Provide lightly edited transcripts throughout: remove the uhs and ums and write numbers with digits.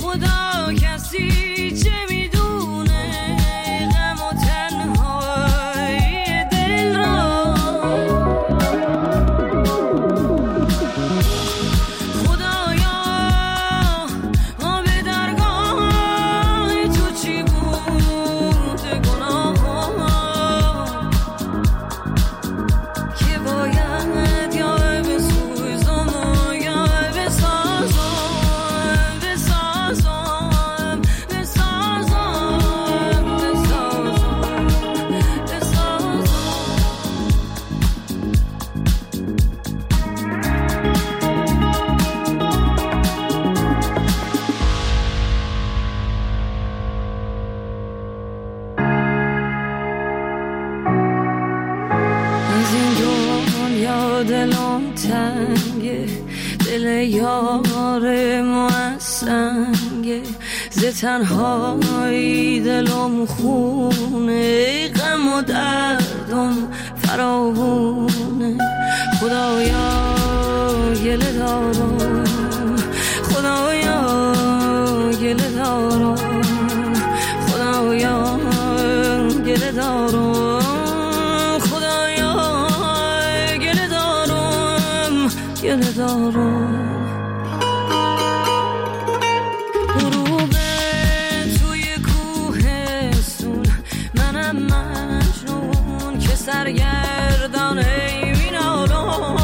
خدا کسی چه میدونه غم و تنهایی دل را. خدایا ما به درگاه تو چی بود گناه که باید یا بسوزم و یا بسازم بسازم بسازم بسازم بسازم. از این دنیا دلم تنگه، دل یار ما سنگه، ز تنهایی دلم خونه، غم و دردم فراوونه. خدایا گله دارم، خدایا گله دارم، خدایا گله دارم، خدایا گله دارم گله دارم. غروب توی کوهستون منم مجنون که سرگردان مینالم.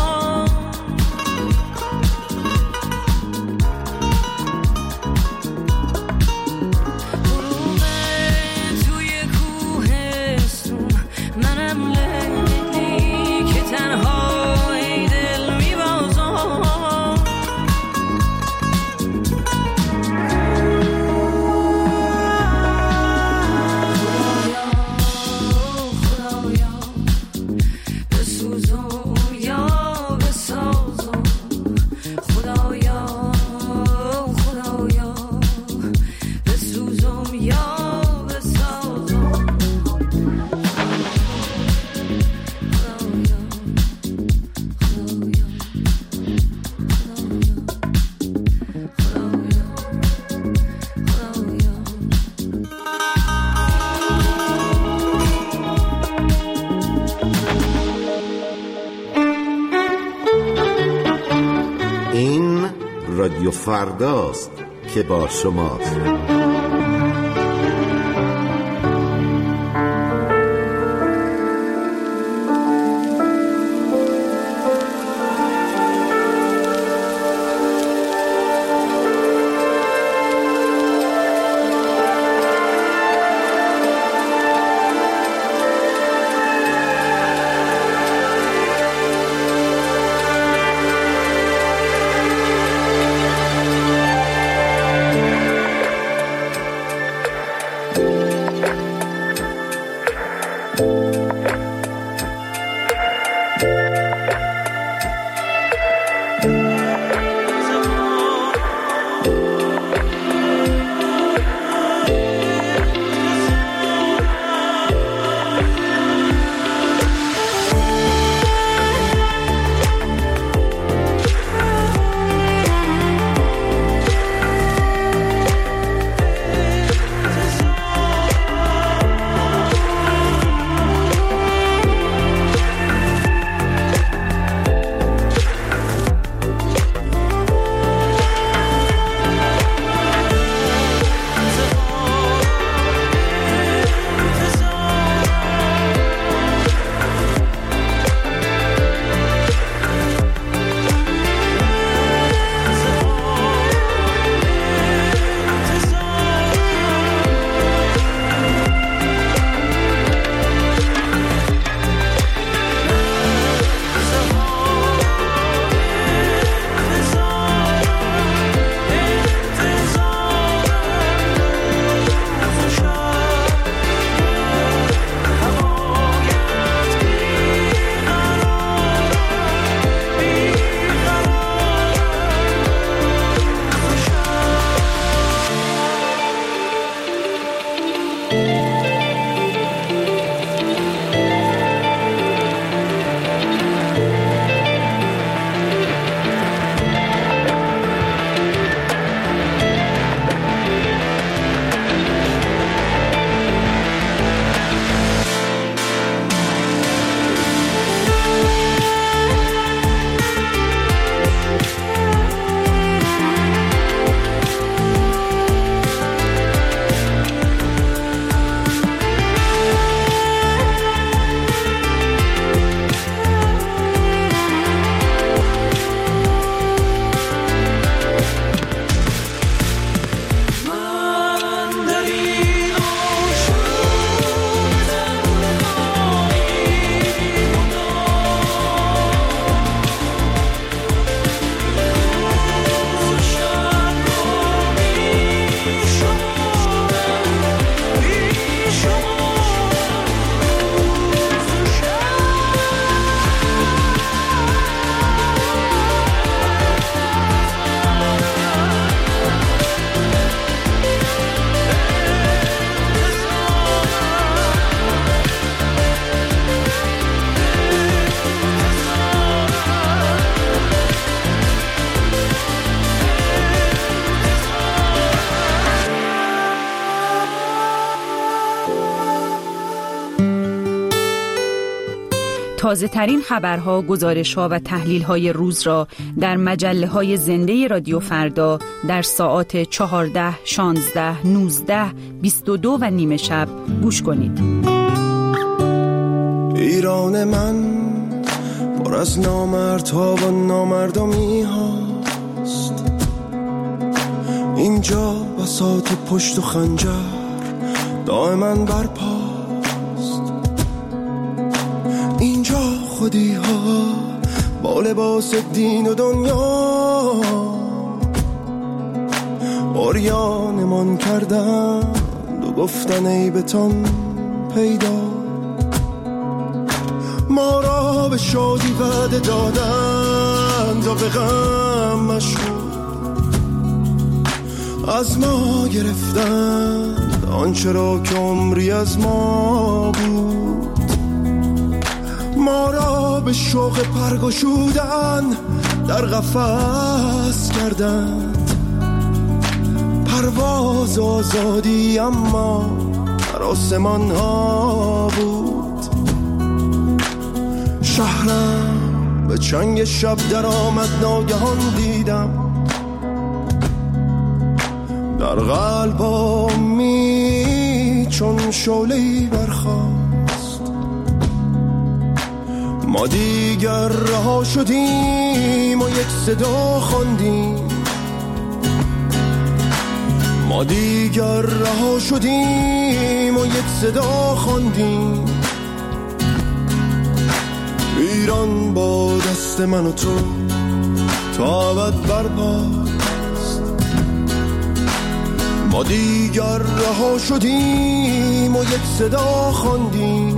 غروب توی کوهستون منم لیلی که تنهای دل میبازم. خدایا بسوزم یا بسازم، خدایا خدایا بسوزم یا بسازم. خدایا خدایا خدایا این رادیو فرداست که با شماست. تازه ترین خبرها، گزارش‌ها و تحلیل‌های روز را در مجله‌های زنده رادیو فردا در ساعات 14, 16, 19, 22 و نیم شب گوش کنید. ایران من پر از نامردها و نامردمی هاست، اینجا بساط پشت و خنجر دائما برپاست، اینجا خودی ها با لباس دین و دنیا عریانمان کردند و گفتن عیبتان پیدا، ما را به شادی وعده دادند و به غم مشغول، از ما گرفتند آنچه را که عمری از ما بود، ما را به شوق پرگشودن در قفس کردند، پرواز آزادی اما در آسمان ها بود، شهرم به چنگ شب در آمد ناگهان دیدم، در قلبم چون شعله‌ای برخاست، ما دیگر رها شدیم و یک صدا خواندیم، ما دیگر رها شدیم و یک صدا خواندیم، ایران با دست من و تو تا ابد برپاست، ما دیگر رها شدیم و یک صدا خواندیم،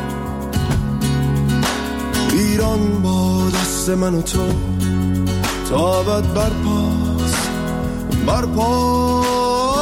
ایران با دست من و تو تا ابد برپاست، برپاست.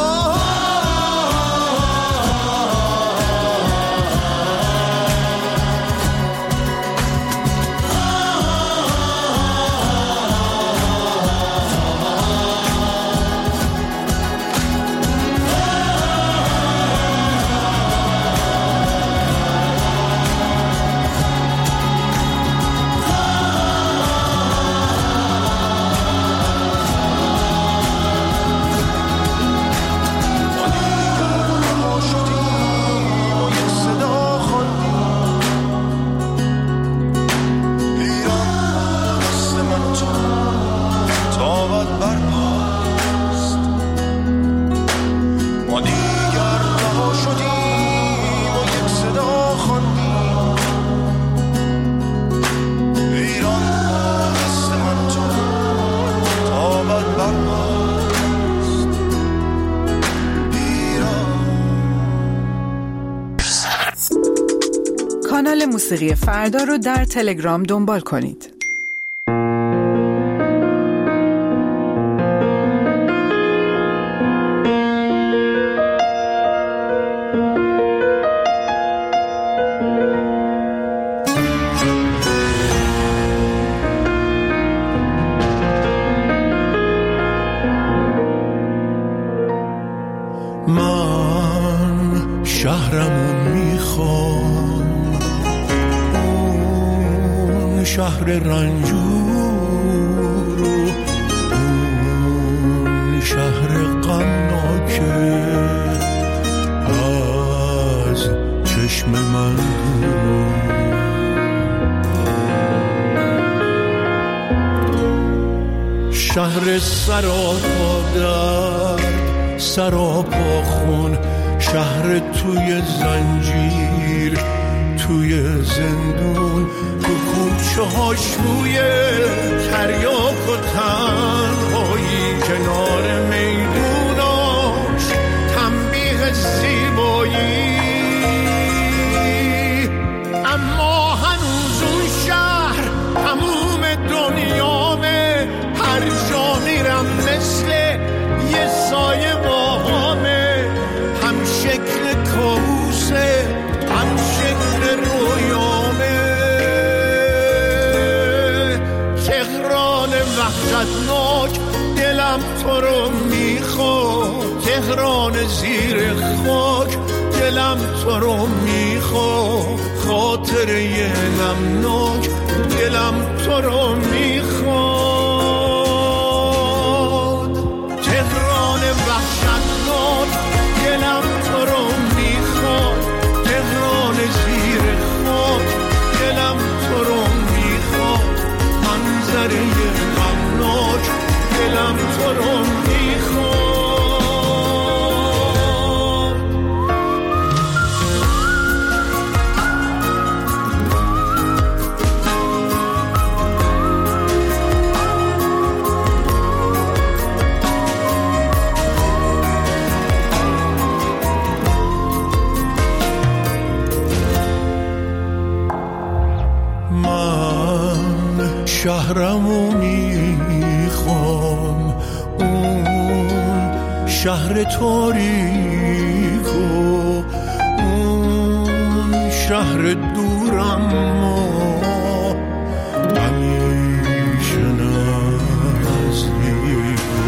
کانال موسیقی فردا رو در تلگرام دنبال کنید. من شهرمو میخوام، اون شهر رنجور، اون شهر غمناکه از چشم من دور، شهر سراپا درد، سراپا خون، شهر توی زنجیر، توی زندون، تو کوچه هاش روی تریاک و تنهایی، کنار میدوناش تنبیه زیبایی، اما هنوز اون شهر تموم دنیامه، هر جا میرم مثل یه سایه باهامه، هم شکل کابوسه هم شکل رویامه، تهران وحشتناک دلم تو رو میخواد، تهران زیر خاک دلم تو رو میخواد، خاطره نمناک دلم تو رو میخواد. تهران وحشتناک دلم تو رو میخواد، تهران زیر خاک دلم تو رو میخواد، منظره غمناک دلم تو رو میخواد. شهرمو میخوام، اون شهر تاریکو، اون شهر دورم ما همیشه نزدیکو.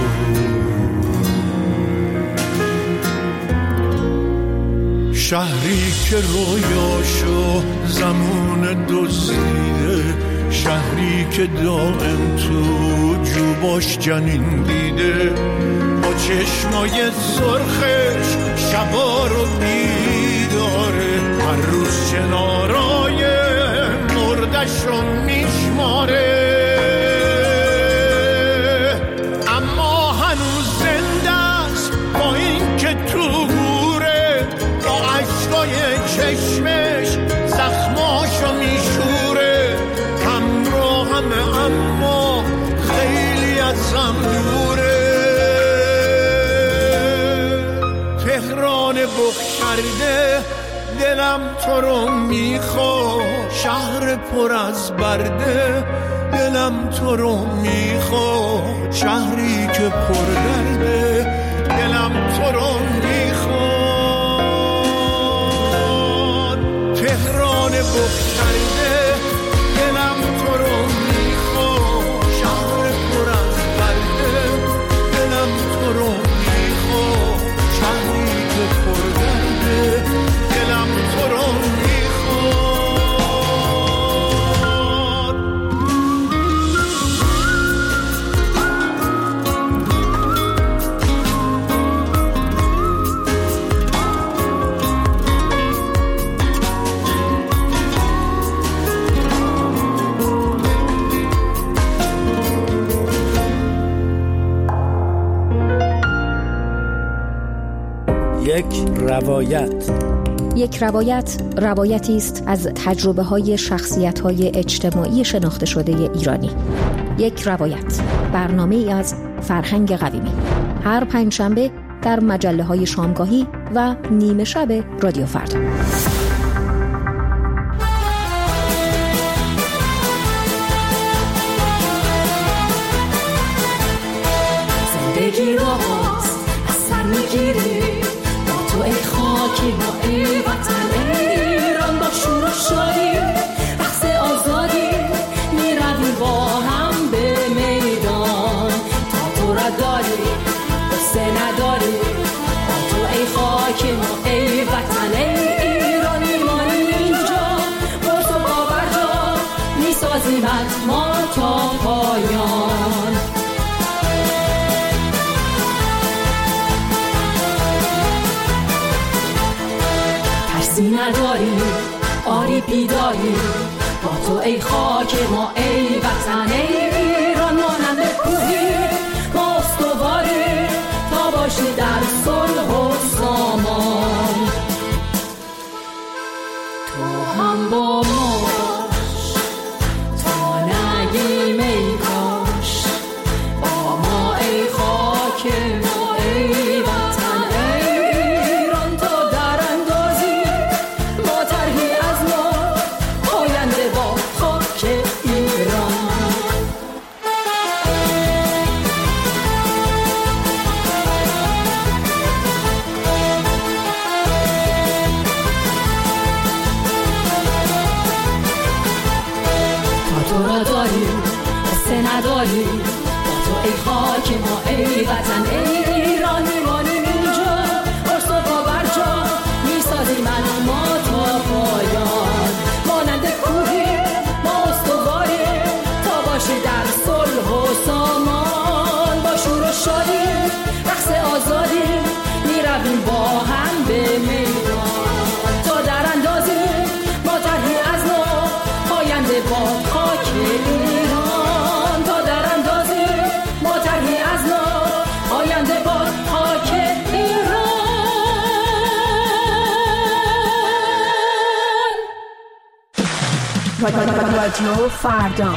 شهری که رویاشو زمان دزدیده، شهری که دائم تو جوباش جنین دیده، با چشمای سرخش شبا رو بیداره، هر روز چنارای مردش رو میشماره، اما هنوز زنده است با این که تو گوره، با عشقای چشمش زخماشو میشوره، اما خیلی ازم دوره. تهران بخ کرده دلم تو رو میخواد، شهر پر از برده دلم تو رو میخواد، شهری که پر درده دلم تو رو میخواد. تهران بخ کرده دلم تو رو میخواد، شهر پر از برده دلم تو رو میخواد، شهری که پر درده دلم تو رو یک روایت روایتی است از تجربه‌های شخصیت‌های اجتماعی شناخته شده ایرانی. یک روایت، برنامه‌ای از فرهنگ قویمی، هر پنجشنبه در مجله‌های شامگاهی و نیمه شب رادیو فردا. زندگی رو از سر میگیری با تو ای خاکی ما ای وطن ایران، با شور و شادی رقص آزادی میرویم با هم به میدان، تا تو را داری قصه نداری، با تو ای خاکی ما ای وطن ایران، میمانیم اینجا با تو باورجا میسازیمت ما تا پایان. نداری آری بیداری، با تو ای خاک ما ای وطن ایران، مانند کوهی ما استواری تا باشی در صلح و سامان. تو هم با ما باش تا نگیم ای کاش، با ما ای خاک ما ای وطن ایران، تا در اندازی با ترهی از ما آینده با خاک ایران. رادیو فردا.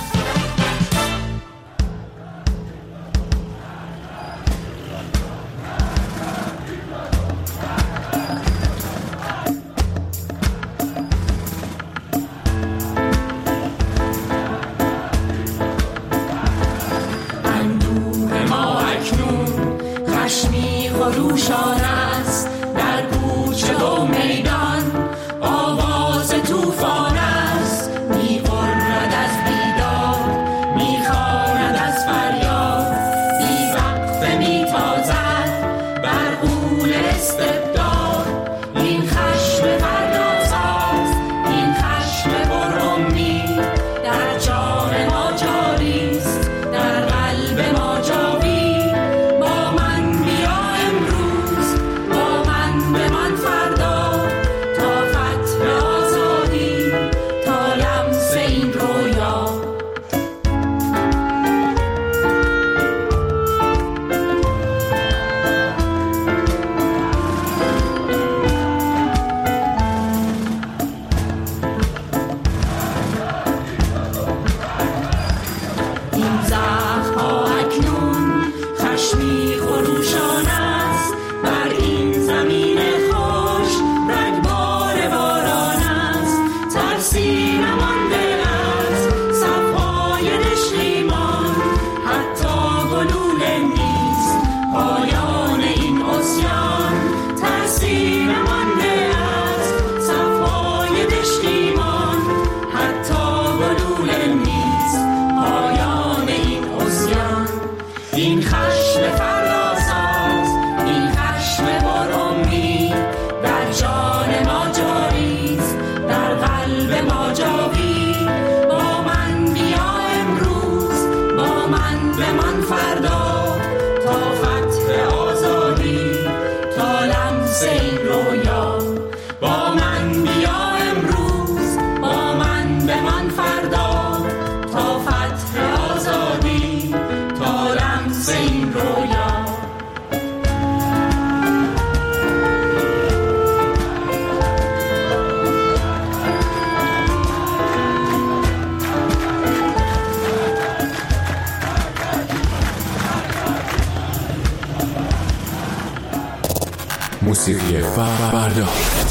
موسیقی فردا.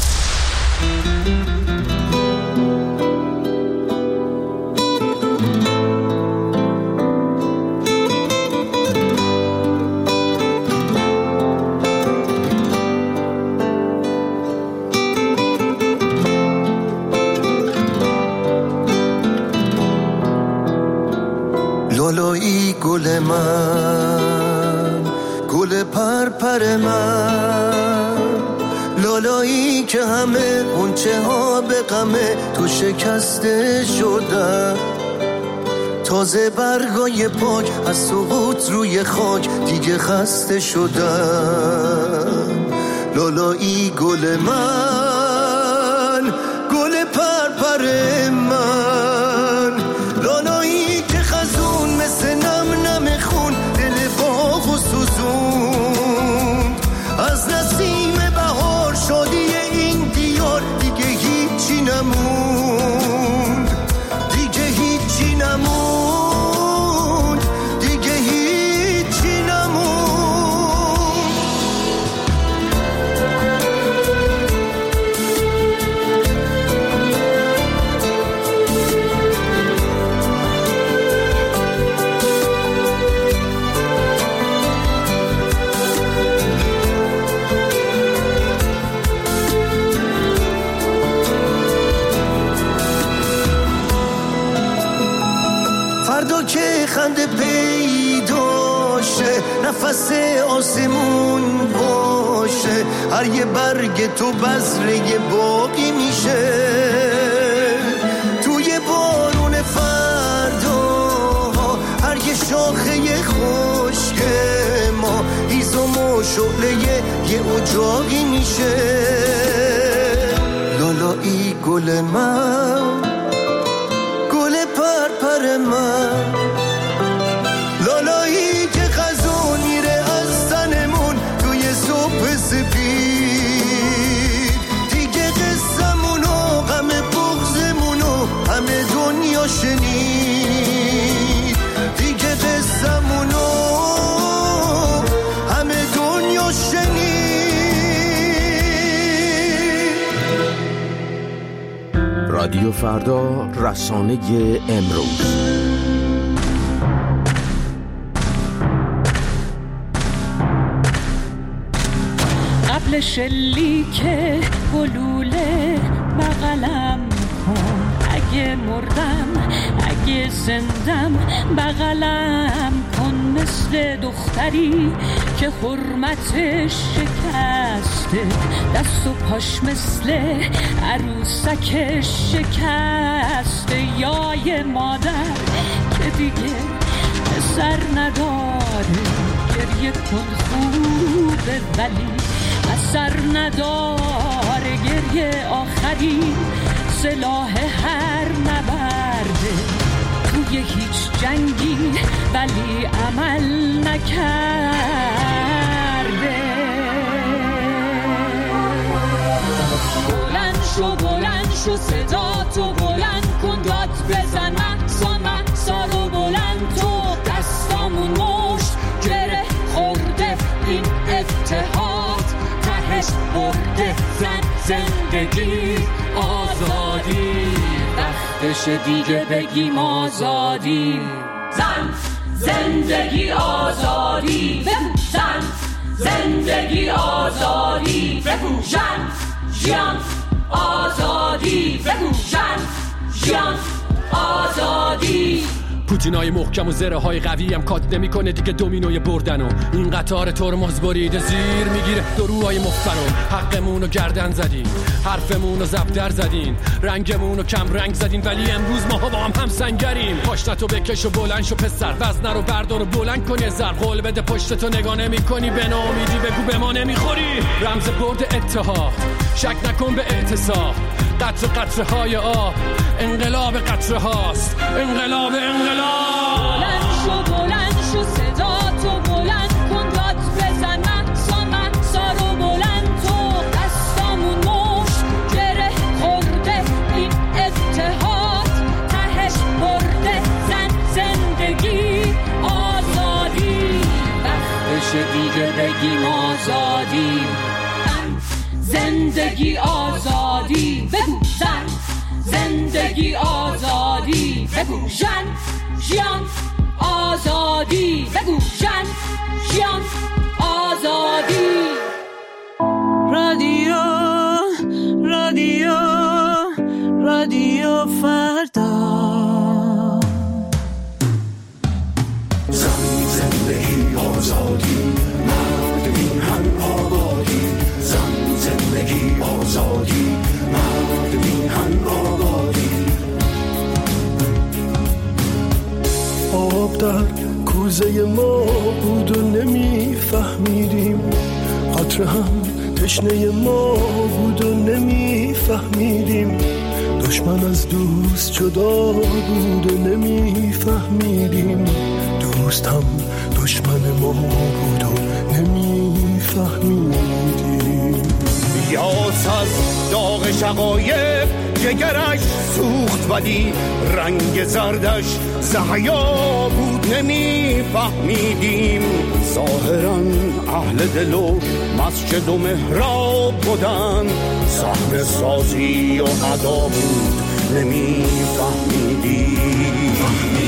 لالایی گل من، گل پرپر من، لالایی که همه غنچه ها به غمه تو شکسته شدن، تازه برگای پاک از سقوط روی خاک دیگه خسته شدن. لالایی گل من، گل پرپر من، لالایی که خزون مثل نم نم خون دل باغ و سوزون، از نسیم بهار شادی این دیار دیگه هیچی نموند، دیگه هیچی نموند، دیگه هیچی نموند. فردا که خنده پیدا شه، نفس آسمون باشه، هر یه برگ تو بذره باقی میشه، توی بارون فردا هر یه شاخه خشک ما هیزم و شعله یه اجاقی میشه. لالایی گل من، گل پرپر من، لالایی که خزون میره از تنمون توی صبح سپید، دیگه قصمون و غم بغضمون و همه رادیو فردا، رسانه امروز. قبل شلیک گلوله بغلم کن، اگه مردم اگه زندم بغلم کن، مثل دختری که حرمتش شکسته، دست و پاش مثل عروسکش شکسته، یا یه مادر که دیگه پسر نداره، گریه کن خوبه ولی اثر نداره، گریه آخری سلاح هر نبرده، توی هیچ جنگی ولی عمل نکرده. بلند شو صدا تو بلند کن، داد بزن مقصا رو بلند تو، دستامون مشت گره خورده این اتحاد، تهش برده زندگی آزادی، وقتش دیگه بگیم آزادی. زن زندگی آزادی، زن زندگی آزادی، ژن ژیان آزادی، ژن ژیان آزادی. پوتینای محکم و زره های قوی هم کات نمی کنه دیگه دومینوی بردن و این قطار ترمز بریده زیر میگیره دروهای مفترم. حقمونو گردن زدین، حرفمونو زبدر زدین، رنگمونو کم رنگ زدین، ولی امروز ماها با هم سنگریم. پاشنتو بکش و بلند شو پسر، وزنه رو بردار و بلند کن یه ذره، قول بده پشتتو نگاه نمی کنی، به ناامیدی بگو به ما نمیخوری. رمز برد اتحاد، شک نکن به اعتصاب، قطره قطره های آب، انقلاب قطره هاست، انقلاب. بلند شو صدا تو بلند کن، داد بزن مقصا رو بلند تو، دستامون مشت گره خورده این اتحاد، تهش برده زندگی آزادی، وقتش دیگه بگیم آزادی. زندگی آزادی بگو، زن زندگی آزادی بگو، ژن ژیان آزادی بگو، ژن ژیان آزادی. رادیو رادیو رادیو فردا. زن زندگی آزادی، مرد میهن آبادی، زن زندگی آزادی، مرد میهن آبادی. آب در کوزه ما بود و نمیفهمیدیم، قطره هم تشنه ما بود و نمیفهمیدیم، دشمن از دوست جدا بود و نمیفهمیدیم، دوست هم دشمن ما بود و نمیفهمیدیم. یاس از داغ شقایق جگرش سوخت، ولی رنگ زردش زحیا بود نمیفهمیدیم. ظاهراً اهل دل و مسجد و محراب بودن، صحنه سازی و ادا بود نمیفهمیدیم.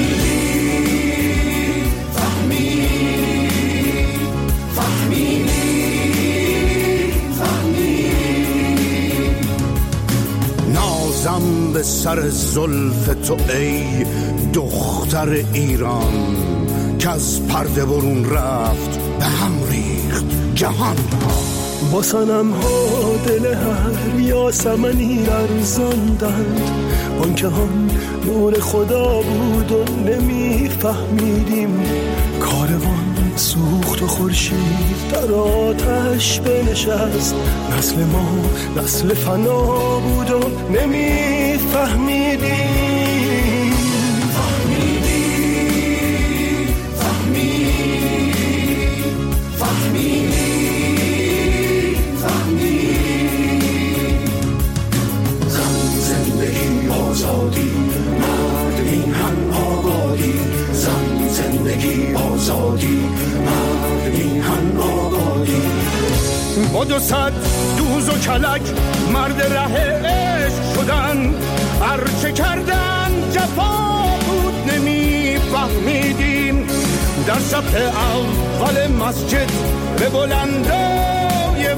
نازم به سر زلف تو ای دختر ایران، که از پرده برون رفت به هم ریخت جهان ها. با صنم ها دل هر یاسمنی ارزاندند، آن که هم نور خدا بود و نمیفهمیدیم. کاروان سوخت و خورشید در آتش بنشست، نسل ما نسل فنا بود و نمیفهمیدیم. با 200 دوز و کلک مرد ره عشق شدن هرچه کردن جفا بود نمیفهمیدیم. در صف اول مسجد به بلندای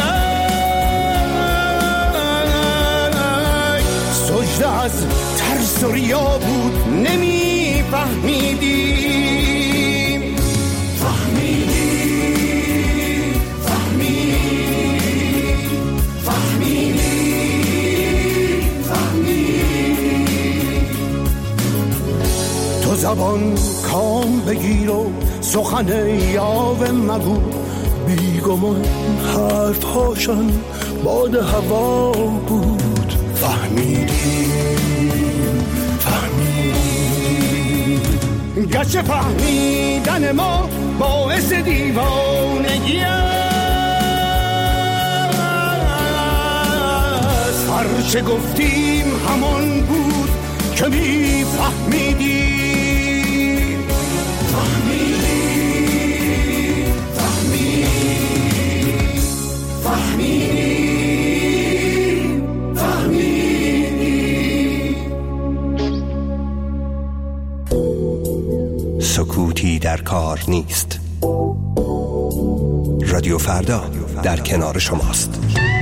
فلک سجده از ترس و ریا بود نمیفهمیدیم. تو زبان کام بگیر و سخن یاوه مگو، بیگمان حرف هاشن باد هوا بود. فهمیدیم گرچه فهمیدن ما باعث دیوانگی است، هرچه گفتیم همان بود که میفهمیدیم. سکوتی در کار نیست. رادیو فردا در کنار شماست.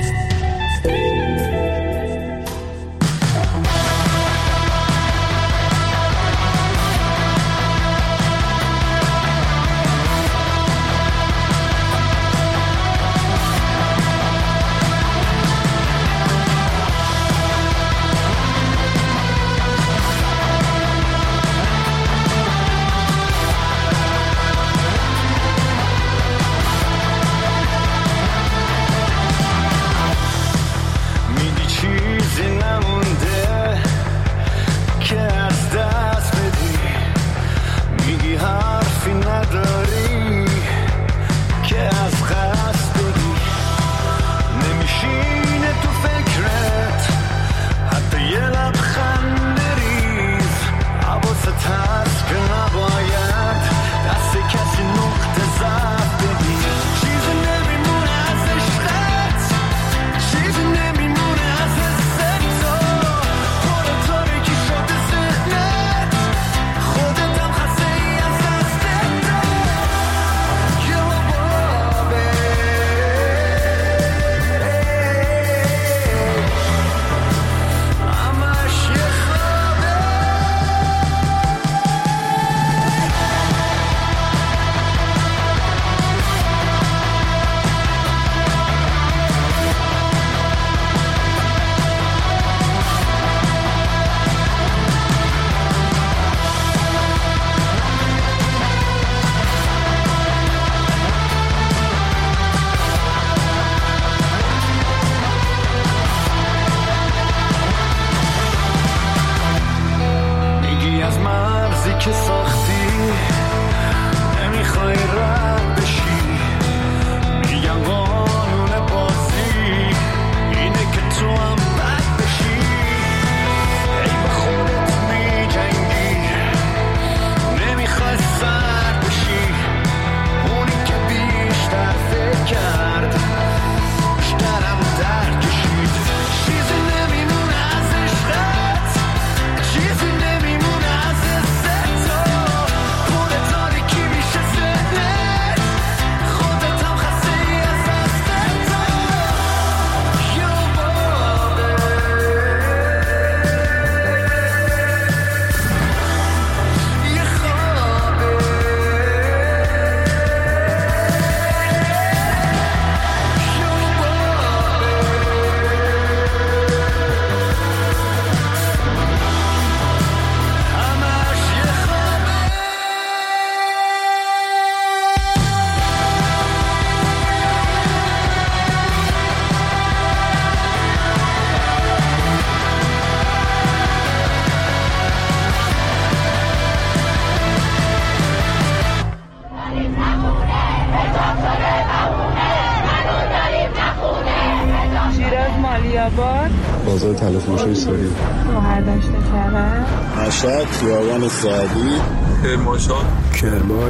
بازار تلفروشی ساری شوهر داشته کرد. مشهد خیابان سعدی کرمانشاه کرمان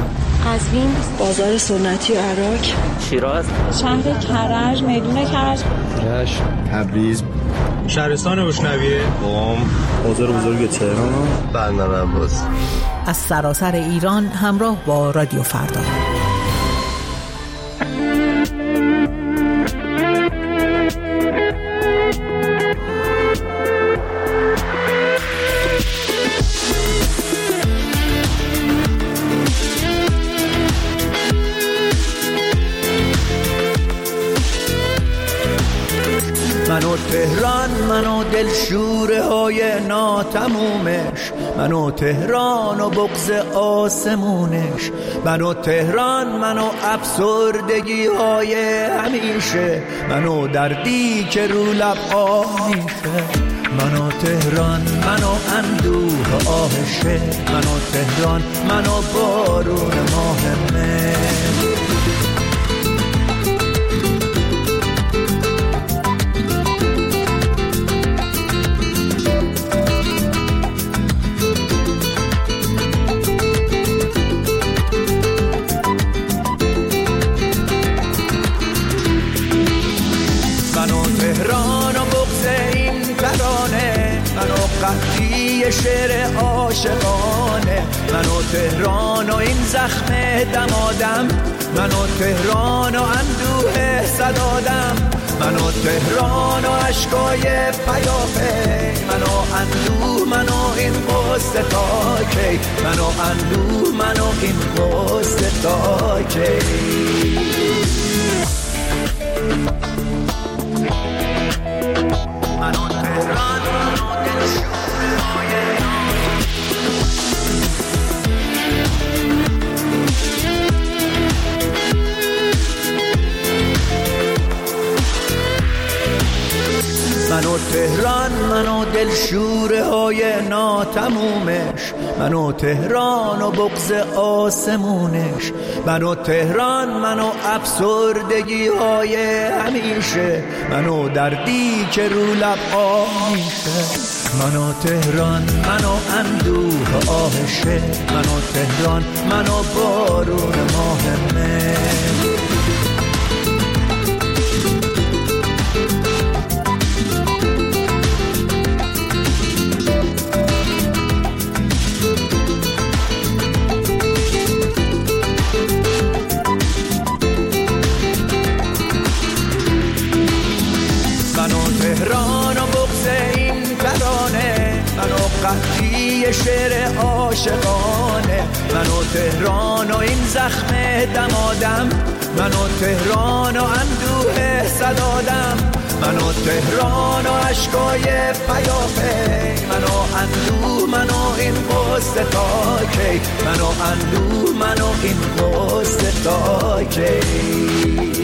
قزوین، بازار سنتی عراق، شیراز، شهر کرج، میدون کرج، رشت، تبریز، شهرستان بوشنویه، قم، بازار بزرگ تهران، بندر عباس. از سراسر ایران همراه با رادیو فردا. منو تهران، منو دلشوره های ناتمومش، منو تهران و بغض آسمونش، منو تهران، منو افسردگی های همیشه، منو دردی که رو لب آه میشه، منو تهران، منو اندوه آهشه، منو تهران، منو بارون ماه قطعی شعر عاشقانه، منو تهران و این زخم دمادم، منو تهران و اندوه صدادم، منو تهران و عشقای پیاپی، منو اندوه، منو این قصه تا کی، منو اندوه، منو این قصه تا کی. منو تهران، منو تهران، منو دلشوره های ناتمومش، منو تهران و بغض آسمونش، منو تهران، منو افسردگی های همیشه، منو دردی که رو لب آه میشه، منو تهران، منو اندوه آهشه، منو تهران، منو بارون ماه مه. تهران و بغض این ترانه، منو قطعی شعر عاشقانه، منو تهران و این زخم دمادم، منو تهران و اندوه صدادم، منو تهران و عشقای پیاپی، منو اندوه، منو این قصه تا کی، منو اندوه، منو این قصه تا کی.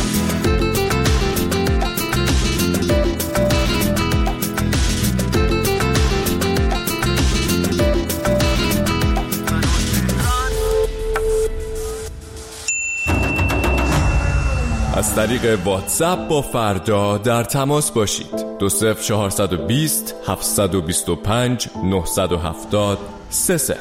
از طریق واتساپ با فردا در تماس باشید. 20420 725 970 30.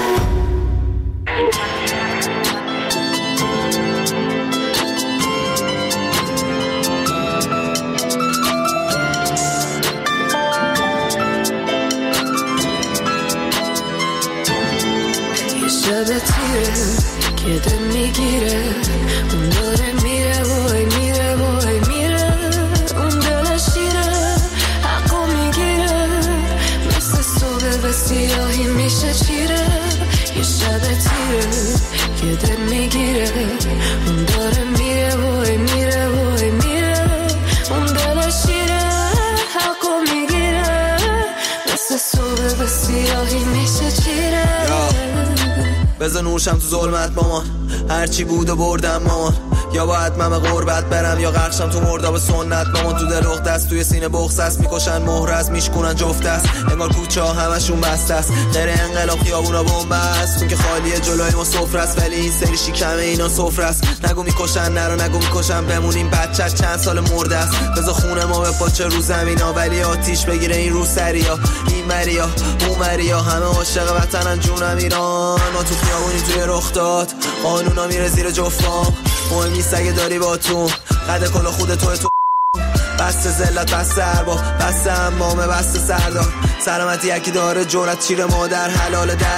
شب تیره که دل میگیره، اون داره میره وای میره وای میره، اون دل شیره حقو میگیره، مثل صبح به سیاهی میشه چیره. یه شب تیره که دل میگیره، اون داره میره وای میره وای میره، اون دل شیره حقو میگیره، مثل صبح به سیاهی میشه چیره. بزن نورشم تو ظلمت مامان، هرچی بود و بردم مامان، یا باید من به غربت برم یا غرقشم تو مرداب سنت. مامان تو دلوخ دست توی سینه بغض است، میکشن مهر از میشکنن جفت است. انگار کوچه ها همشون بسته است، غیر انقلاب خیابونا بمب است. اون که خالیه جلوی ما سفره است، ولی این سری شکمه اینا سفره است. نگو میکشن نرو نگو میکشن، بمونیم بچه چند سال مرده است. بذار خونه ما به پاچه رو زمینا، ولی آتیش بگیره این رو سریا. این مریا اون مریا همه عاشق وطنن جونم ایران. ما تو خیابونی توی رخ داد، قانونا میره زیر جفتام. مهم نیست اگه داری با تو قد کلا خود تو بسته ذلت بسته ارباب بسته امامه بسته سردار. سلامتی یکی داره جرأت چیره مادر حلال 10-80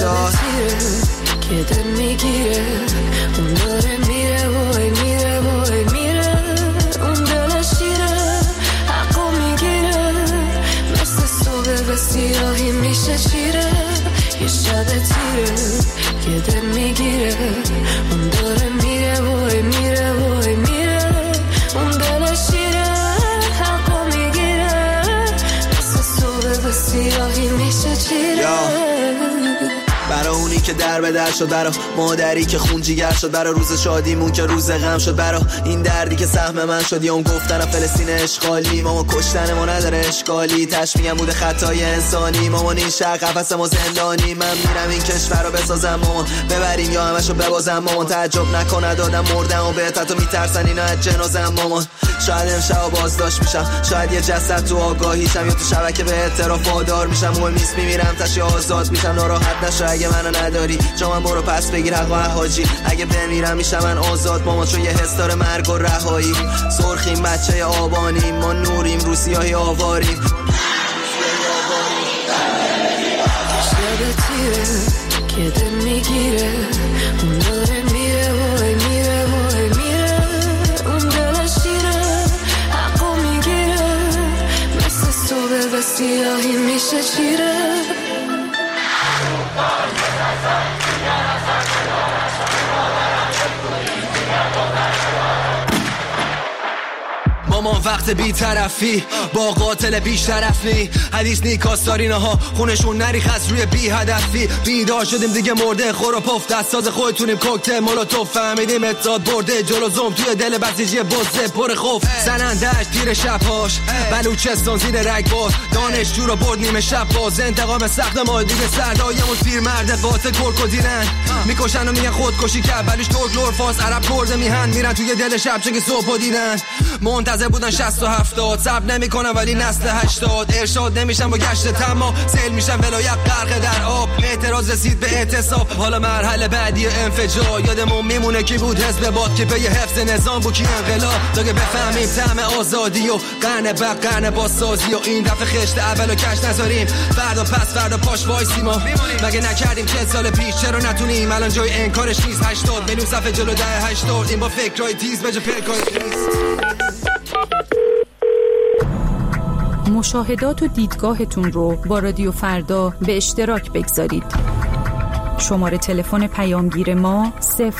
که دل میگیره اون داره میره وای میره وای میره. اون دل شیره حقو میگیره مثل صبح به سیاهی میشه چیره. یه شب تیره که دل میگیره اون داره میره وای میره وای میره. اون دل شیره حقو میگیره مثل صبح به سیاهی میشه چیره. برای اونی که در به در شد، برای مادری که خون جیگر شد، برای روز شادیمون که روز غم شد، برای این دردی که سهم من شد. یا اون گفتن فلسطین اشغالی، ماما کشتن ما نداره اشکالی. تشمیعم بوده خطای انسانی، مامان این شهر قفس ما زندانی. من میرم این کشور رو بسازم مامان، ببریم یا همشو ببازم مامان. تعجب نکنه دادم مردم و بهت حتی میترسن اینا از جنازم مامان. شاید امشب بازداشت میشم، شاید یه جسد تو آگاهیشم، یا تو شبکه به اعتراف وادار میشم. مهم نیست میمیرم تشی آزاد میشم، ناراحت نشو اگه منو نداری. جا من برو پس بگیر حق و حاجی، اگه بمیرم میشم من آزاد مامان. چون یه حس داره مرگ و رهایی. سرخیم بچه آبانیم، ما نوریم رو سیاهی آواریم. شب تیره که دل میگیره اون داره میره وای میره وای میره. اون دل شیره حقو میگیره مثل صبح به سیاهی میشه چیره. مامان وقت بی طرفی با قاتل بیش طرفی، حدیث نیکاستارینه ها خونشون نریخ از روی بی هدفی. بیدار شدیم دیگه مرده خور و پف، دستاز خودتونیم کوکتل مولوتوف. فهمیدیم اتحاد برده جلو زوم توی دل بسیجی بزه پر خوف. زنندش تیر شبهاش بلوچستان زیر رگبار، دانشجو رو برد نیمه شب باز. انتقام سخت ما دیگه سردایمون پیر مرد قاتل کرکو دیرن میکشن و میگن خودکشی کرد. بلوش ترک فارس عرب کرده میهن میرن توی دل شب چون که صبح دیدن. منتظر بودن 60 و 70 صبر نمیکنن ولی نسل 80 ارشاد نمیشن با گشت تمام. سیل میشن ولایت غرق در آب، اعتراض رسید به اعتصاب. حالا مرحله بعدی انفجار، یادمون میمونه کی بود حزب باد که به حفظ نظام بود کی انقلاب. تا که بفهمیم طعم آزادی و قرن بعد قرن بازسازی و این دفعه خشت اولو کش نذاریم. فردا پس فردا پاش وایسیم ما مگه نکردیم 40 سال پیش، چرا نتونیم الان جای انکارش نیست. 80 میلیون صفحه جلو 10-80 این با فکرای تیز به جا پرکای مشاهدات و دیدگاهتون رو با رادیو فردا به اشتراک بگذارید. شماره تلفن پیامگیر ما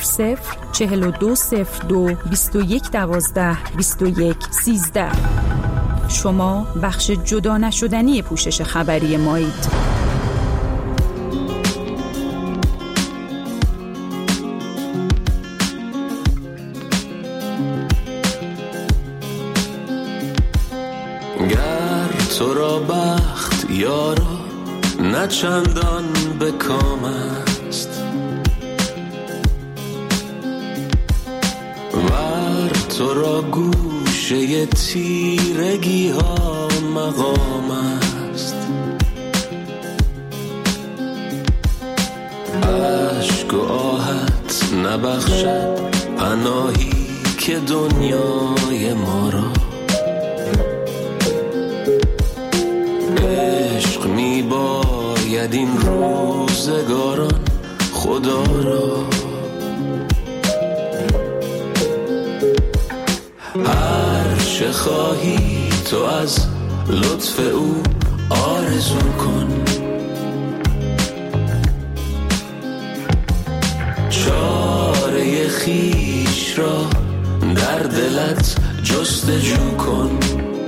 00420221122113. شما بخش جدا نشدنی پوشش خبری مایید. تو را بخت یارا نه چندان به کام است، ور تو را گوشه تیرگی ها مقام است. عشق و آهت نبخشد پناهی که دنیای ما را. عشق می باید این روزگاران خدا را. هر چه خواهی تو از لطف او آرزو کن، چاره خویش را در دلت جستجو کن.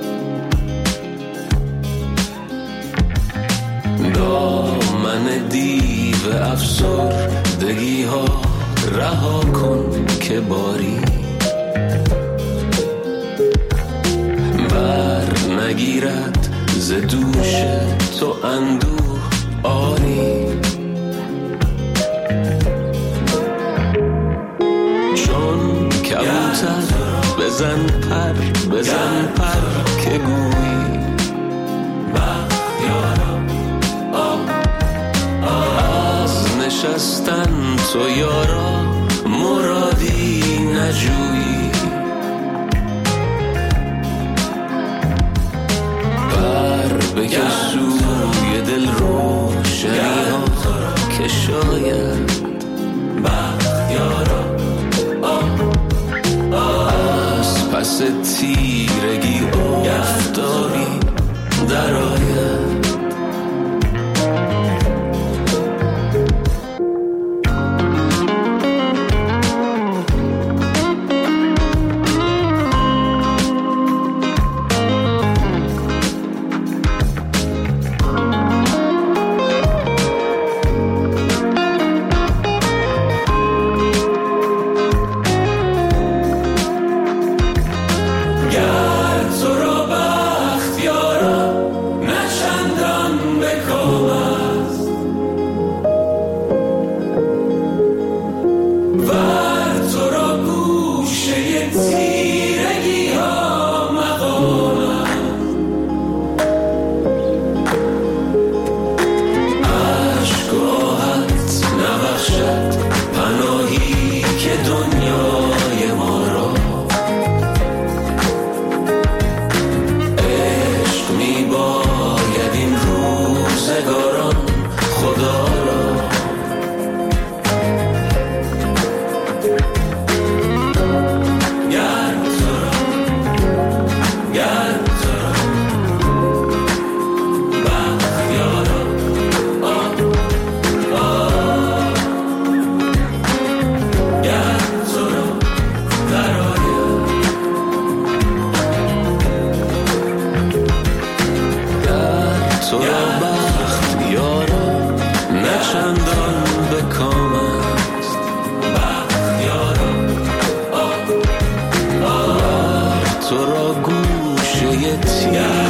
دامن دیو افسردگی ها رها کن که باری نگیرد ز دوش تو اندوه آری. چون کبوتر بزن پر که گویی از نشستن تو یارا مرادی نجویی. پر بکش سوی دل روشنی ها که شاید از پس تیرگی افتاری در آید. تو را گوشه تیر